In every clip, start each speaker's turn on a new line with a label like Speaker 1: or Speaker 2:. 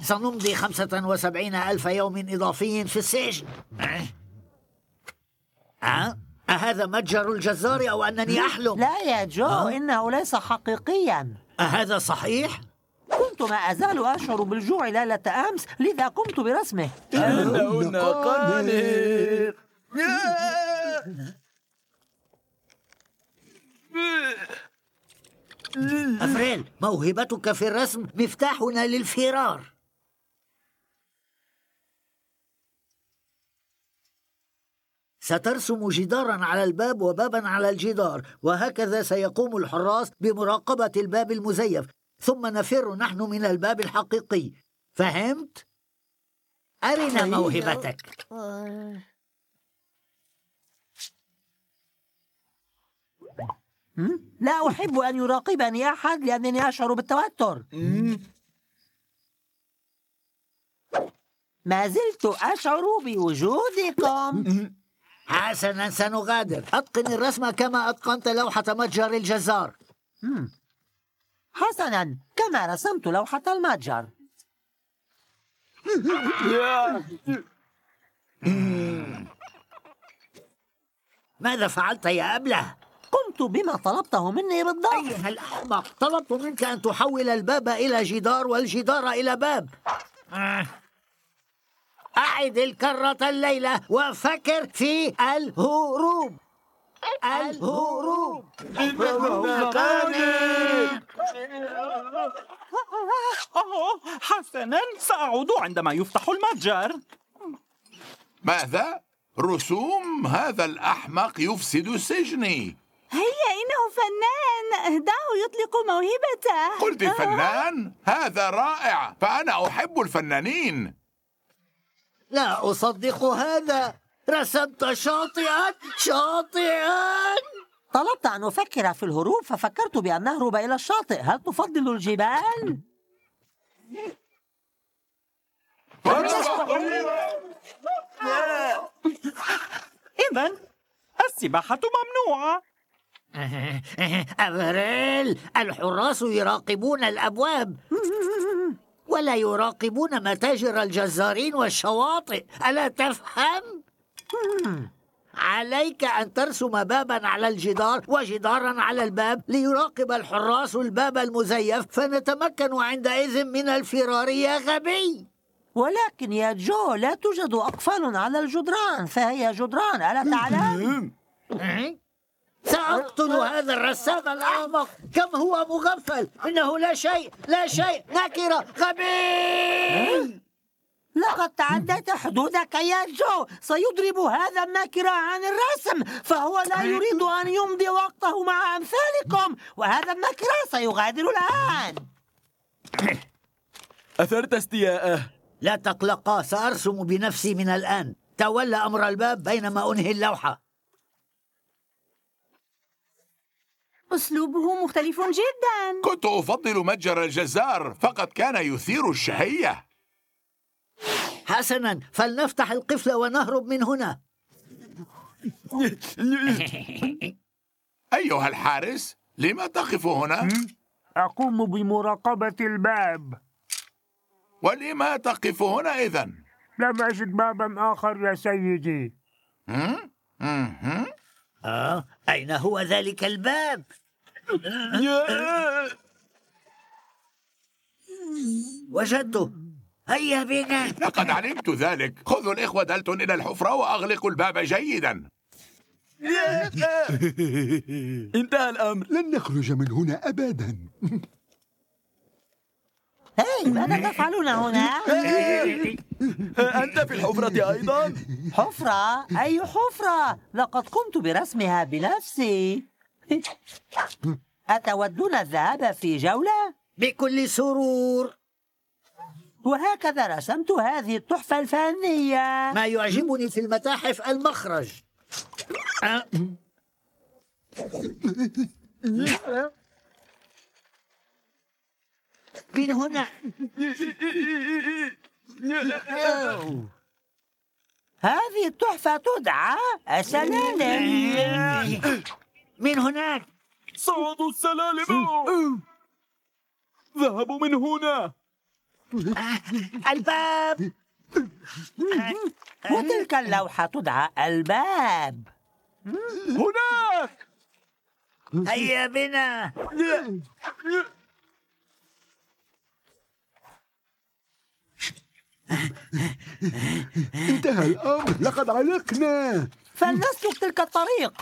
Speaker 1: سنمضي 75,000 يوم إضافيين في السجن. أهذا متجر الجزار أو أنني أحلم؟
Speaker 2: لا يا جو، إنه ليس حقيقيا.
Speaker 1: أهذا صحيح؟
Speaker 2: كنت ما أزال أشعر بالجوع ليلة أمس، لذا قمت برسمه.
Speaker 3: إنه نقانق.
Speaker 1: أفريل، موهبتك في الرسم مفتاحنا للفرار. سترسم جداراً على الباب وباباً على الجدار، وهكذا سيقوم الحراس بمراقبة الباب المزيف، ثم نفر نحن من الباب الحقيقي. فهمت؟ أرنا موهبتك.
Speaker 2: لا أحب أن يراقبني أحد لأنني أشعر بالتوتر. ما زلت أشعر بوجودكم.
Speaker 1: حسناً، سنغادر. أتقن الرسم كما أتقنت لوحة متجر الجزار.
Speaker 2: حسناً، كما رسمت لوحة المتجر.
Speaker 1: ماذا فعلت يا أبله؟
Speaker 2: قمت بما طلبته مني بالضبط.
Speaker 1: أيها الأحمق، طلبت منك أن تحول الباب إلى جدار والجدار إلى باب. أعد الكرة الليلة وفكر في الهروب. الهروب.
Speaker 3: حسناً، سأعود عندما يفتح المتجر.
Speaker 4: ماذا؟ رسوم؟ هذا الأحمق يفسد سجني.
Speaker 5: هيا، إنه فنان، دعه يطلق موهبته.
Speaker 4: قلت فنان؟ هذا رائع، فأنا أحب الفنانين.
Speaker 1: لا أصدق هذا. رسمت شاطئاً.
Speaker 2: طلبت أن أفكر في الهروب ففكرت بأن نهرب إلى الشاطئ. هل تفضل الجبال؟
Speaker 3: إذن السباحة ممنوعة.
Speaker 1: أفريل، الحراس يراقبون الأبواب ولا يراقبون متاجر الجزارين والشواطئ، ألا تفهم؟ عليك أن ترسم باباً على الجدار وجداراً على الباب ليراقب الحراس الباب المزيف، فنتمكن عندئذ من الفرار يا غبي.
Speaker 2: ولكن يا جو، لا توجد أقفال على الجدران، فهي جدران، ألا تعلم؟
Speaker 1: سأقتل هذا الرسام الأحمق. كم هو مغفل. إنه لا شيء، نكرة، غبي.
Speaker 2: لقد تعديت حدودك يا جو. سيضرب هذا الناكرة عن الرسم، فهو لا يريد أن يمضي وقته مع أمثالكم، وهذا الناكرة سيغادر الآن.
Speaker 3: أثرت استياءه.
Speaker 1: لا تقلقا، سأرسم بنفسي من الآن. تولى أمر الباب بينما أنهي اللوحة.
Speaker 5: أسلوبه مختلف جدا.
Speaker 4: كنت أفضل متجر الجزار، فقد كان يثير الشهية.
Speaker 1: حسناً، فلنفتح القفل ونهرب من هنا.
Speaker 4: أيها الحارس، لما تقف هنا؟
Speaker 6: أقوم بمراقبة الباب.
Speaker 4: ولما تقف هنا إذن؟
Speaker 6: لم أجد بابا آخر يا سيدي.
Speaker 1: أين هو ذلك الباب؟ وجدته. هيا بنا.
Speaker 4: لقد علمت ذلك. خذوا الإخوة دالتون إلى الحفرة وأغلقوا الباب جيدا.
Speaker 3: انتهى الأمر.
Speaker 7: لن نخرج من هنا أبدا.
Speaker 2: هاي، ماذا تفعلون هنا؟
Speaker 3: أنت في الحفرة أيضا؟
Speaker 2: حفرة؟ أي حفرة؟ لقد قمت برسمها بنفسي. أتودون الذهاب في جولة؟
Speaker 1: بكل سرور.
Speaker 2: وهكذا رسمت هذه التحفة الفنية.
Speaker 1: ما يعجبني في المتاحف المخرج. من هنا.
Speaker 2: هذه التحفة تدعى السلالم.
Speaker 1: من هناك.
Speaker 3: صعدوا السلالم. ذهبوا من هنا.
Speaker 1: الباب.
Speaker 2: وتلك اللوحة تدعى الباب.
Speaker 3: هناك!
Speaker 1: هيا بنا.
Speaker 7: انتهى الأمر، لقد علقنا.
Speaker 2: فلنسلك تلك الطريق.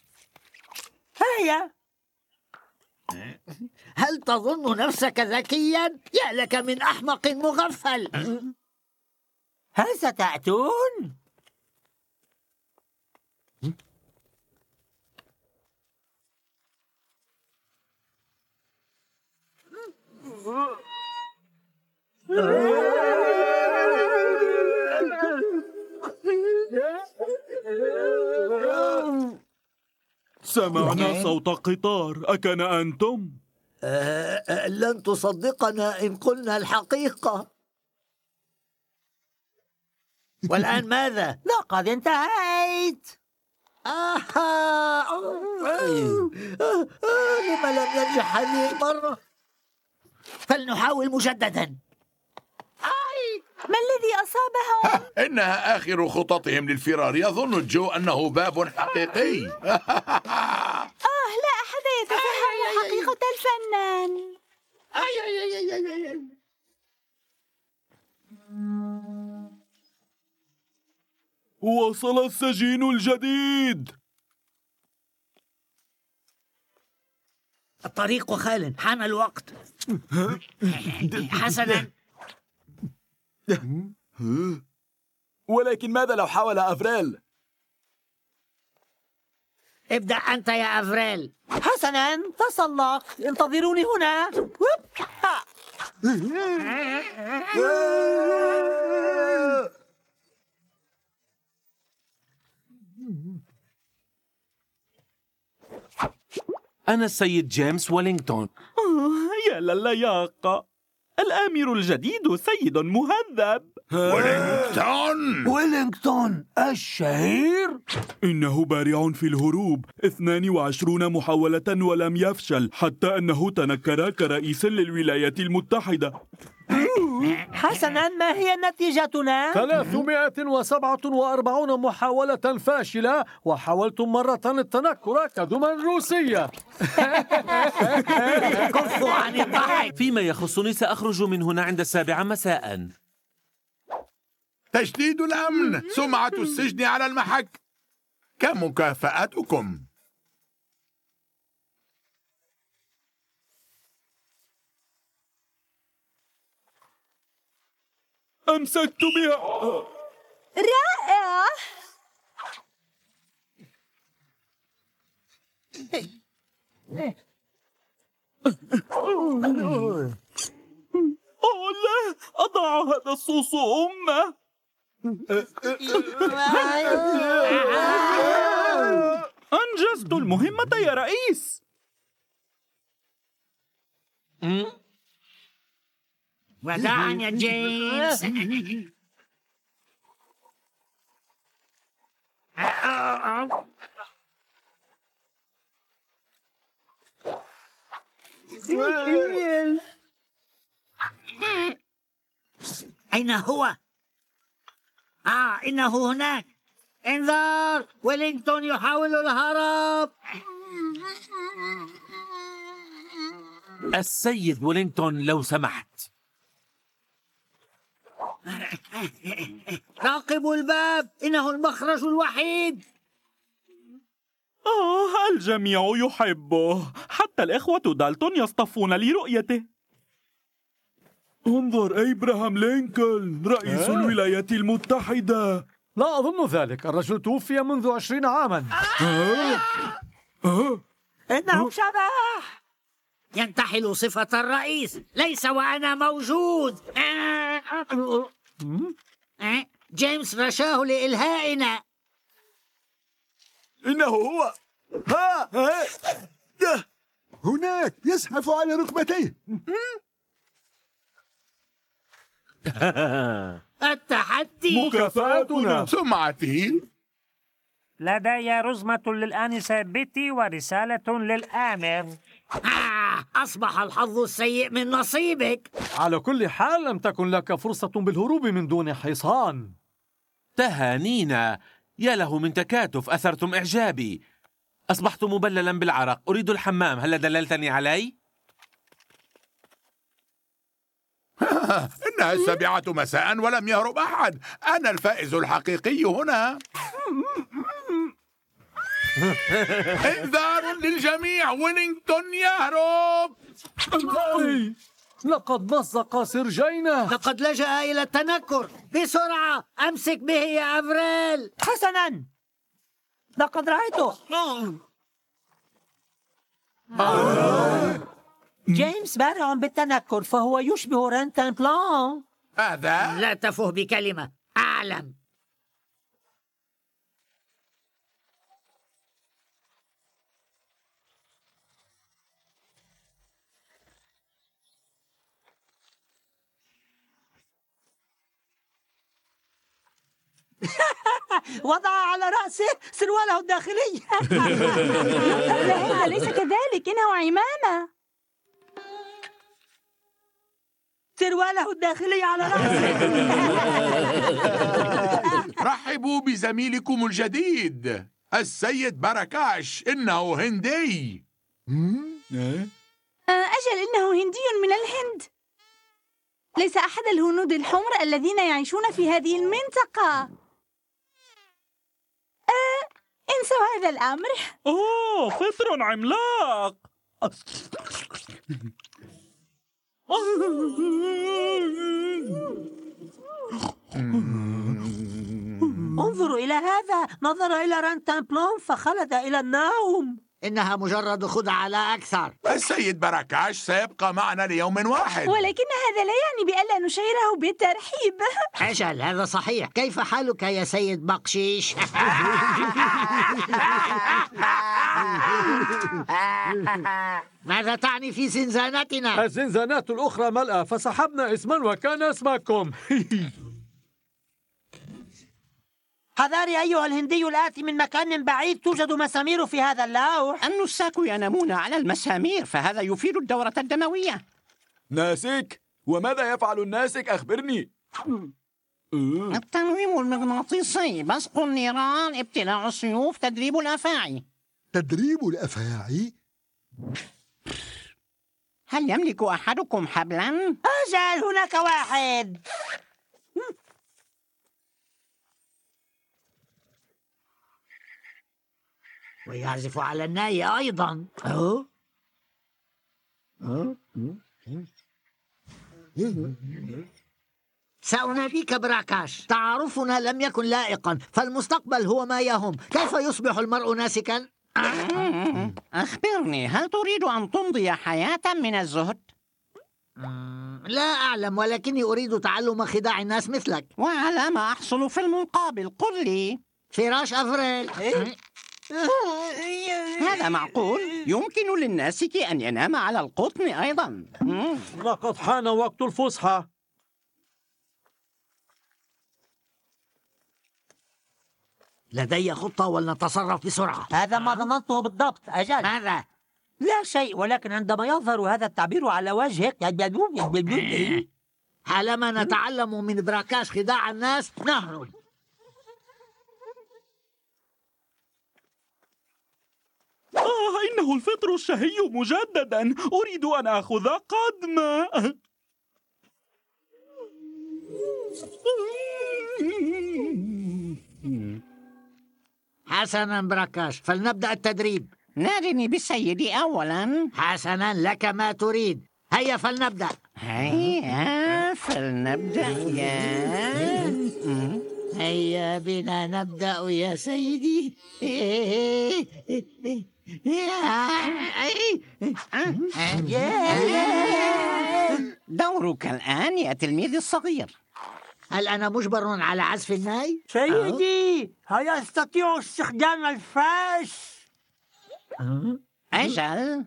Speaker 2: هيا.
Speaker 1: هل تظن نفسك ذكيا؟ يا لك من أحمق مغفل.
Speaker 2: هل ستأتون؟
Speaker 3: سمعنا صوت قطار، أكان أنتم؟
Speaker 1: لن تصدقنا إن قلنا الحقيقة. والآن ماذا؟
Speaker 2: لقد انتهيت.
Speaker 1: لما لم ينجح هذه المرة؟ فلنحاول مجددا.
Speaker 5: ما الذي أصابهم؟
Speaker 4: إنها آخر خططهم للفرار. يظن جو أنه باب حقيقي.
Speaker 5: لا أحد يتفهم حقيقة الفنان.
Speaker 3: وصل السجين الجديد.
Speaker 1: الطريق خال، حان الوقت. حسنا.
Speaker 3: ولكن ماذا لو حاول أفريل؟
Speaker 1: ابدأ أنت يا أفريل.
Speaker 2: حسنا، تسلق. انتظروني هنا.
Speaker 8: أنا السيد جيمس ويلينغتون.
Speaker 3: يا للياقة، الآمر الجديد سيد مهذب.
Speaker 2: ويلينغتون الشهير.
Speaker 3: إنه بارع في الهروب، 22 محاولة ولم يفشل، حتى أنه تنكر كرئيس للولايات المتحدة.
Speaker 2: حسنا، ما هي نتيجتنا؟
Speaker 9: 347 محاولة فاشلة، وحاولتم مرة التنكر كدما روسية.
Speaker 1: كفوا عن الضحك.
Speaker 8: فيما يخصني سأخرج من هنا عند 7 مساء.
Speaker 4: تشديد الأمن، سمعة السجن على المحك. كمكافأتكم.
Speaker 3: أمسكت بها.
Speaker 5: رائع.
Speaker 3: لا، أضع هذا الصوص أمه. أنجزت المهمة يا رئيس.
Speaker 1: وداعا يا جيمس. أين هو؟ إنه هناك. انذار، ويلينغتون يحاول الهرب.
Speaker 8: السيد ويلينغتون لو سمحت.
Speaker 1: راقبوا الباب، إنه المخرج الوحيد.
Speaker 3: الجميع يحبه، حتى الإخوة دالتون يصطفون لرؤيته. انظر إبراهام لينكولن رئيس الولايات المتحدة.
Speaker 9: لا أظن ذلك، الرجل توفي منذ 20 عاما.
Speaker 2: إنه شبح.
Speaker 1: ينتحل صفة الرئيس، ليس وأنا موجود. جيمس رشاه لإلهائنا.
Speaker 3: إنه هو.
Speaker 7: هناك يزحف على ركبتيه.
Speaker 1: التحدي.
Speaker 3: مكافأتنا.
Speaker 4: سمعتي.
Speaker 6: لدي رزمة للآنسة بيتي ورسالة للآمر.
Speaker 1: أصبح الحظ السيء من نصيبك.
Speaker 9: على كل حال لم تكن لك فرصة بالهروب من دون حصان.
Speaker 8: تهانينا، يا له من تكاتف، أثرتم إعجابي. أصبحت مبللا بالعرق، أريد الحمام، هل دللتني علي؟
Speaker 4: إنها 7 مساء ولم يهرب أحد. أنا الفائز الحقيقي هنا. انذار للجميع، ويلينغتون يهرب.
Speaker 9: لقد مزق سرجينا.
Speaker 1: لقد لجأ إلى التنكر. بسرعة أمسك به يا أفريل.
Speaker 2: حسناً، لقد رأيته. جيمس بارع بالتنكر، فهو يشبه رانتان بلان.
Speaker 4: هذا
Speaker 1: لا تفه بكلمة. أعلم.
Speaker 2: وضع على رأسه سرواله الداخلي.
Speaker 5: لا، هذا ليس كذلك، إنه عمامة.
Speaker 2: سرواله الداخلي على رأسه.
Speaker 4: رحبوا بزميلكم الجديد السيد باراكاش، إنه هندي.
Speaker 5: أجل، إنه هندي من الهند. ليس أحد الهنود الحمر الذين يعيشون في هذه المنطقة. انسوا هذا الأمر.
Speaker 3: فطر عملاق.
Speaker 2: انظروا إلى هذا، نظر إلى رانتان بلان فخلد إلى النوم.
Speaker 1: إنها مجرد خدعة لا أكثر.
Speaker 4: السيد باراكاش سيبقى معنا ليوم واحد.
Speaker 5: ولكن هذا لا يعني بألا نشعره بالترحيب.
Speaker 1: أجل، هذا صحيح. كيف حالك يا سيد بقشيش؟ ماذا تعني في زنزانتنا؟
Speaker 9: الزنزانات الأخرى ملأى، فسحبنا اسما وكان اسمكم.
Speaker 2: حذاري أيها الهندي الآتي من مكان بعيد، توجد مسامير في هذا اللوح.
Speaker 10: النساك ينامون على المسامير، فهذا يفيد الدورة الدموية.
Speaker 3: ناسك؟ وماذا يفعل الناسك؟ أخبرني.
Speaker 10: التنويم المغناطيسي، بصق النيران، ابتلاع السيوف، تدريب الأفاعي.
Speaker 7: تدريب الأفاعي؟
Speaker 10: هل يملك أحدكم حبلا؟
Speaker 2: أجل، هناك واحد.
Speaker 1: ويعزف على الناي أيضا. سأناديك براكاش. تعارفنا لم يكن لائقا، فالمستقبل هو ما يهم. كيف يصبح المرء ناسكا؟
Speaker 10: أخبرني، هل تريد أن تمضي حياة من الزهد؟
Speaker 1: لا أعلم، ولكني أريد تعلم خداع الناس مثلك.
Speaker 10: وعلى ما أحصل في المقابل؟ قل لي.
Speaker 1: فراش أفريل.
Speaker 10: هذا معقول؟ يمكن للناسك أن ينام على القطن أيضا.
Speaker 9: لقد حان وقت الفسحة.
Speaker 1: لدي خطة ولنتصرف بسرعة.
Speaker 2: هذا ما ظننته بالضبط. أجل.
Speaker 1: ماذا؟
Speaker 2: لا شيء، ولكن عندما يظهر هذا التعبير على وجهك
Speaker 1: حالما نتعلم من براكاش خداع الناس نهرب.
Speaker 3: إنه الفطر الشهي مجددا. أريد أن أخذ قدمة.
Speaker 1: حسنا براكاش، فلنبدأ التدريب.
Speaker 10: نادني بالسيد أولا.
Speaker 1: حسنا، لك ما تريد. هيا فلنبدأ.
Speaker 10: هيا فلنبدأ
Speaker 1: هيا بنا نبدأ يا سيدي.
Speaker 10: دورك الآن يا تلميذي الصغير.
Speaker 1: هل أنا مجبر على عزف الناي؟
Speaker 2: سيدي، هل أستطيع استخدام الفاس؟
Speaker 10: أجل.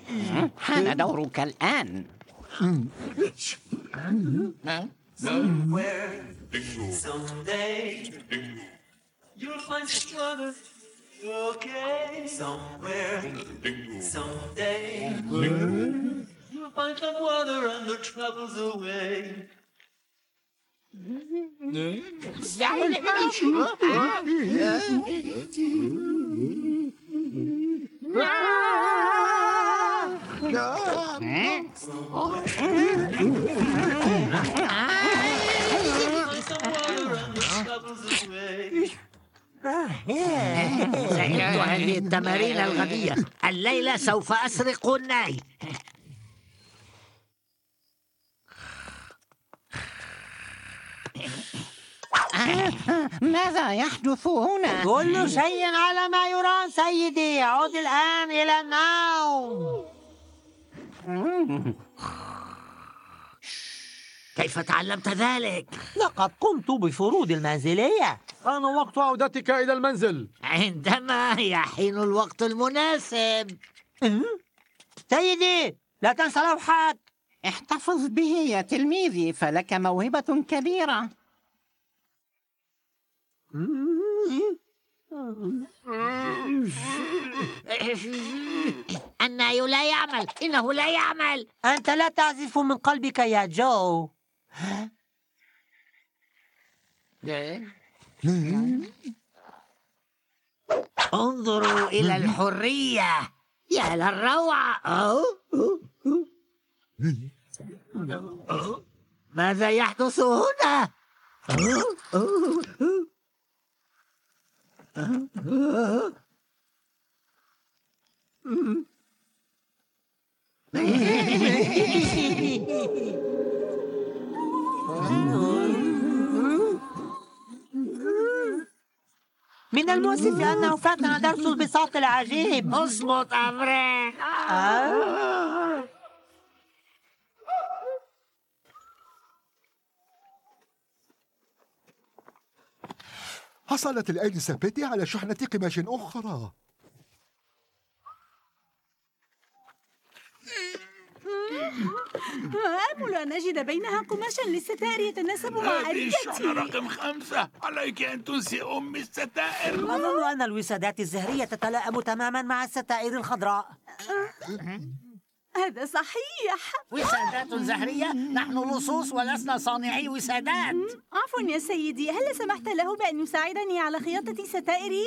Speaker 10: حان دورك الآن.
Speaker 1: سعدت هذه التمارين الغبية. الليلة سوف أسرق الناي.
Speaker 10: ماذا يحدث هنا؟
Speaker 2: كل شيء على ما يرام سيدي. عد الآن إلى النوم.
Speaker 1: كيف تعلمت ذلك؟
Speaker 2: لقد قمت بفروض المنزلية.
Speaker 9: آن وقت عودتك إلى المنزل.
Speaker 1: عندما يحين الوقت المناسب.
Speaker 2: سيدي لا تنسى لوحك.
Speaker 10: احتفظ به يا تلميذي، فلك موهبة كبيرة.
Speaker 1: الناي لا يعمل. إنه لا يعمل.
Speaker 2: أنت لا تعزف من قلبك يا جو.
Speaker 1: انظروا إلى الحرية. يا للروعة. ماذا يحدث هنا؟
Speaker 2: من المؤسف أنه فاتنا درس البساط العجيب.
Speaker 1: اصمت أمري.
Speaker 7: حصلت الآنسة بيتي على شحنة قماش أخرى.
Speaker 5: آمل أن أجد بينها قماشا للستائر يتناسب مع
Speaker 4: هذه
Speaker 5: عريضتي.
Speaker 4: الشحنة رقم 5. عليك أن تنسي أم الستائر.
Speaker 2: أظن أن الوسادات الزهرية تتلائم تماما مع الستائر الخضراء.
Speaker 5: هذا صحيح.
Speaker 1: وسادات زهرية؟ نحن لصوص ولسنا صانعي وسادات.
Speaker 5: عفوا يا سيدي، هل سمحت له بأن يساعدني على خياطة ستائري؟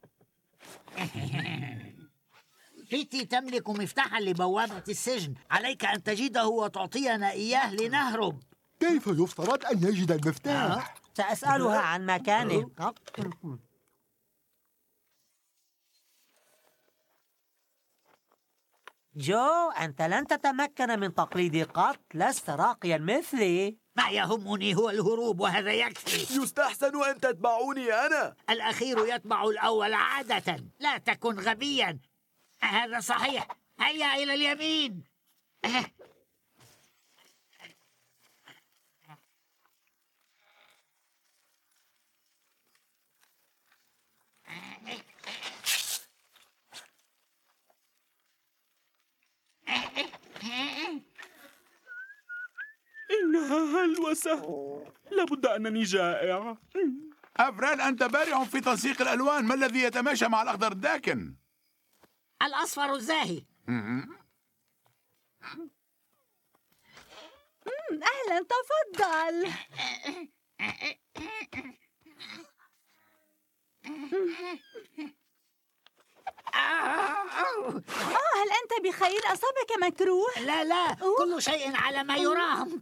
Speaker 1: بيتي تملك مفتاحا لبوابة السجن. عليك أن تجده وتعطينا إياه لنهرب.
Speaker 7: كيف يفترض أن يجد المفتاح؟
Speaker 2: سأسألها عن مكانه. جو، أنت لن تتمكن من تقليدي قط. لست راقيا مثلي.
Speaker 1: ما يهمني هو الهروب، وهذا يكفي.
Speaker 3: يستحسن أن تتبعوني أنا.
Speaker 1: الأخير يتبع الأول عادة. لا تكن غبيا. هذا صحيح. هيا إلى اليمين.
Speaker 3: إنها هلوسة. لابد أنني جائع.
Speaker 4: أفرال، أنت بارع في تنسيق الألوان. ما الذي يتماشى مع الأخضر الداكن؟
Speaker 1: الأصفر الزاهي.
Speaker 5: أهلا، تفضل. هل أنت بخير؟ أصابك مكروه؟
Speaker 1: لا، كل شيء على ما يرام.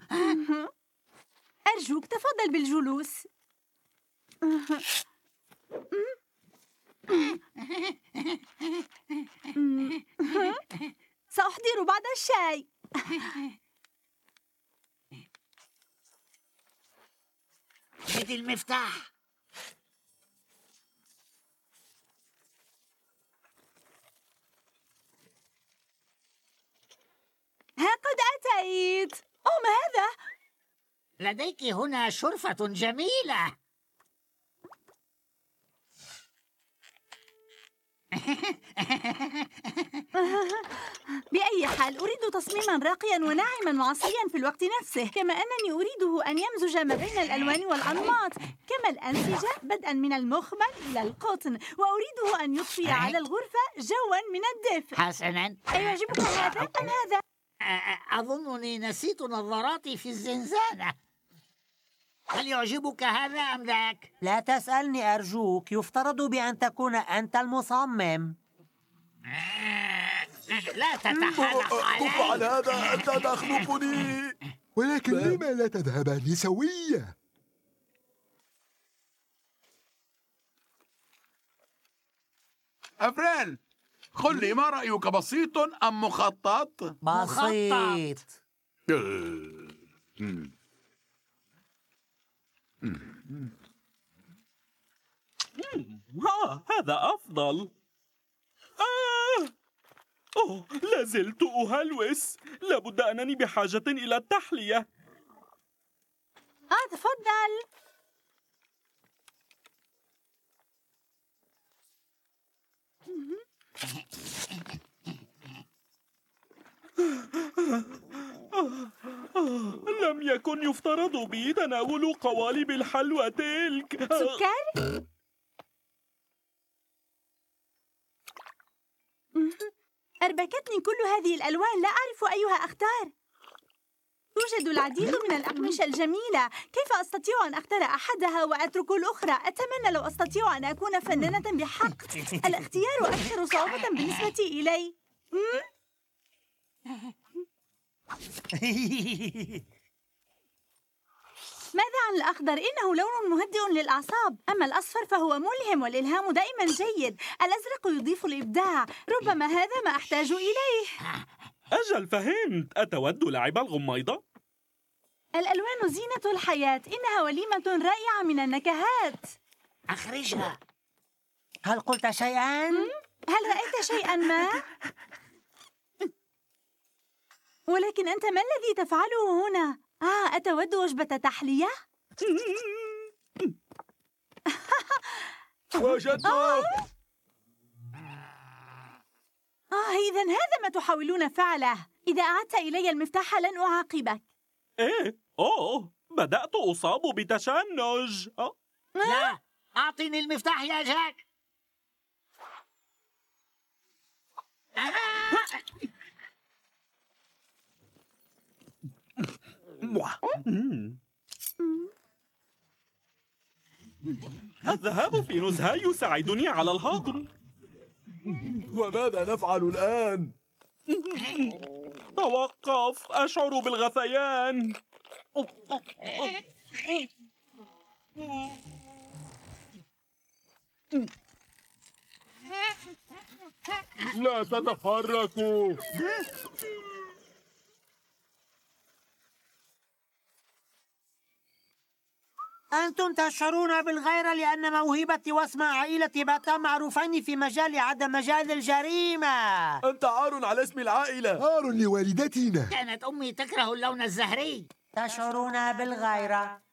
Speaker 5: أرجوك تفضل بالجلوس. سأحضر بعض الشاي.
Speaker 1: خذ المفتاح.
Speaker 5: ها قد أتيت. ما هذا؟
Speaker 1: لديك هنا شرفة جميلة.
Speaker 5: بأي حال أريد تصميما راقيا وناعما وعصريا في الوقت نفسه، كما أنني أريده أن يمزج ما بين الألوان والأنماط كما الأنسجة بدءا من المخمل إلى القطن، وأريده أن يضفي على الغرفة جوا من الدفء.
Speaker 1: حسنا،
Speaker 5: أيعجبك هذا أم هذا؟
Speaker 1: أظنني نسيت نظاراتي في الزنزانة. هل يعجبك هذا أم ذاك؟
Speaker 2: لا تسألني أرجوك، يفترض بأن تكون أنت المصمم.
Speaker 1: لا تتحدث علي.
Speaker 11: كف عن هذا، أنت تخنقني.
Speaker 7: ولكن لما لا تذهبان سويا؟
Speaker 4: أفران، قل لي ما رأيك، بسيط أم مخطط؟
Speaker 2: بسيط.
Speaker 3: هذا أفضل. لازلت أهلوس. لابد أنني بحاجة إلى التحلية.
Speaker 5: تفضل.
Speaker 3: لم يكن يفترض بي تناول قوالب الحلوى تلك.
Speaker 5: سكر؟ أربكتني كل هذه الألوان، لا أعرف أيها أختار. يوجد العديد من الأقمشة الجميلة، كيف أستطيع أن أختار أحدها وأترك الأخرى؟ أتمنى لو أستطيع أن أكون فنانة بحق. الاختيار أكثر صعوبة بالنسبة إلي. ماذا عن الأخضر؟ إنه لون مهدئ للأعصاب، أما الأصفر فهو ملهم والإلهام دائما جيد. الأزرق يضيف الإبداع، ربما هذا ما أحتاج إليه.
Speaker 3: أجل، فهمت. أتود لعب الغميضة؟
Speaker 5: الألوان زينة الحياة، إنها وليمة رائعة من النكهات.
Speaker 1: أخرجها.
Speaker 2: هل قلت شيئا؟
Speaker 5: هل رأيت شيئا ما؟ ولكن أنت ما الذي تفعله هنا؟ أتود وجبة تحلية؟
Speaker 11: وجدته.
Speaker 5: إذن هذا ما تحاولون فعله. إذا أعدت إلي المفتاح لن أعاقبك.
Speaker 3: إيه؟ بدأت أصاب بتشنج.
Speaker 1: لا، أعطني المفتاح يا جاك.
Speaker 3: الذهاب في نزهة يساعدني على الهضم.
Speaker 11: وماذا نفعل الآن؟
Speaker 3: توقف، أشعر بالغثيان.
Speaker 11: لا تتحركوا.
Speaker 2: أنتم تشعرون بالغيرة لأن موهبتي واسم عائلتي باتا معروفين في مجال عدم مجال الجريمة.
Speaker 11: أنت عار على اسم العائلة.
Speaker 7: عار لوالدتنا.
Speaker 1: كانت أمي تكره اللون الزهري.
Speaker 2: تشعرون بالغيرة.